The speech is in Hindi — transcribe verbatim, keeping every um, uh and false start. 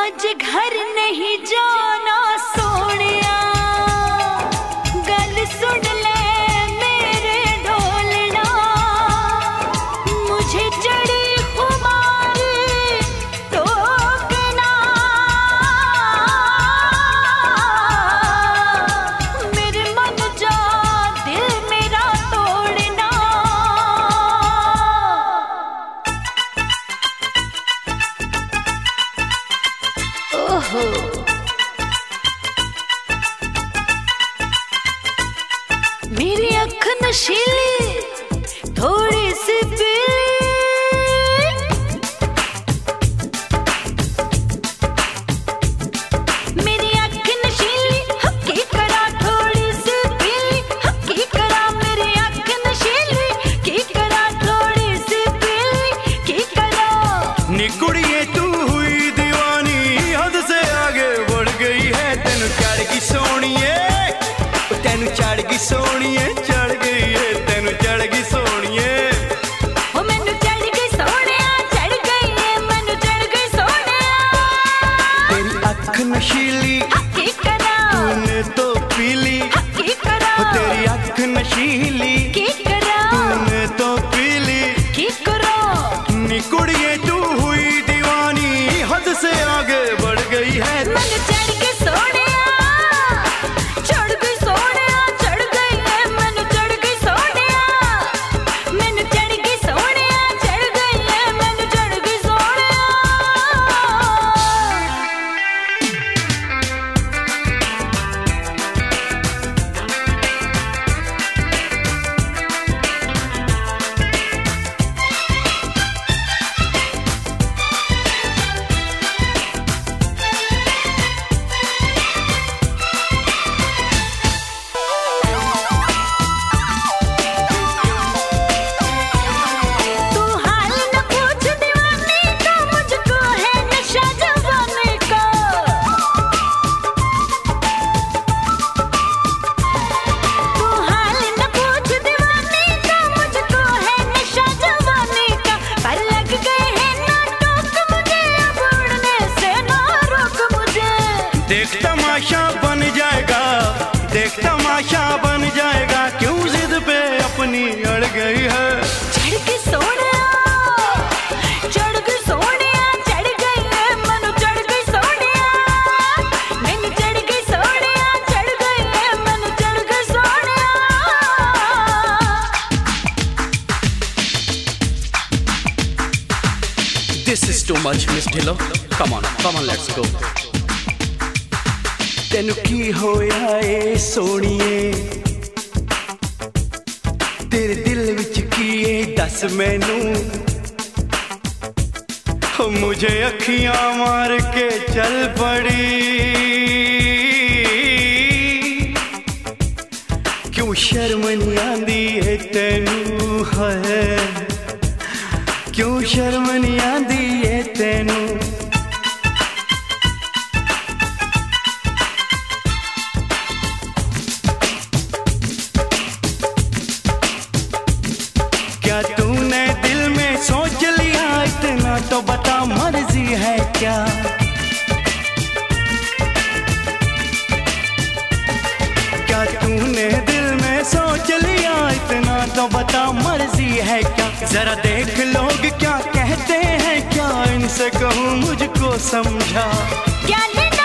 आज घर नहीं जाना सोनिया, गल सुन ले मेरे ढोलना, मुझे चढ़ी खुमारी टोकना, मेरे मन जा दिल मेरा तोड़ना। ओहो मेरी अख नशीली थोड़ी सी पीली, मेरी अख नशीली हकी करा थोड़ी सी पीली, हकी करा मेरी अख नशीली की करा थोड़ी सी पीली की करा। निकुड़िए तू हुई दीवानी, हद से आगे बढ़ गई है, तेनु चढ़ गई सोनिए, तेनु चढ़ गई सोनिए, चढ़ गई है तेनु चढ़ गई सोनिए। ओ मैनू चढ़ गई सोनिया, चढ़ गई है मैनू चढ़ गई सोनिया। तेरी अख नशीली हकी करा तूने तो पीली, हकी करा ओ तेरी अख नशीली की करा तूने तो पीली। की करा। निकुड़िए तू हुई दीवानी, हद से आगे बढ़ गई है। मैनू चढ़ गई सोनिया, चढ़ गई सोनिया, चढ़ गई है मैनू चढ़ गई सोनिया, मैनू चढ़ गई सोनिया, चढ़ गई है मैनू चढ़ गई सोनिया। तू हाल न पूछ दीवाने का, मुझको है नशा जवानी का। तू हाल न पूछ दीवाने का, मुझको है नशा जवानी का। पर लग गए हैं ना टोक मुझे, अब उड़ने से ना रोक मुझे। देख तमाशा बन जाएगा, देख तमाशा बन जाएगा, क्यों जिद पे अपनी अड़ गई है। चढ़ गई सोनिया, चढ़ गई सोनिया, चढ़ गई है मैनू चढ़ गई सोनिया, मैनू चढ़ गई सोनिया, चढ़ गई है मैनू चढ़ गई Sonia. This is too much, Miss Dhillon. Come on, come on, let's go. तेनु की होया ए सोनिए, तेरे दिल विच की ए दस मैनू, हो मुझे अखियां मार के चल पड़ी। क्यों शर्म नहीं आंदी है तेनू है, क्यों शर्म नहीं आंदी है तेनू। क्या तूने दिल में सोच लिया इतना, तो बता मर्जी है क्या। क्या तूने दिल में सोच लिया इतना, तो बता मर्जी है क्या। जरा देख लोग क्या कहते हैं, क्या इनसे कहूँ मुझको समझा। क्या लेना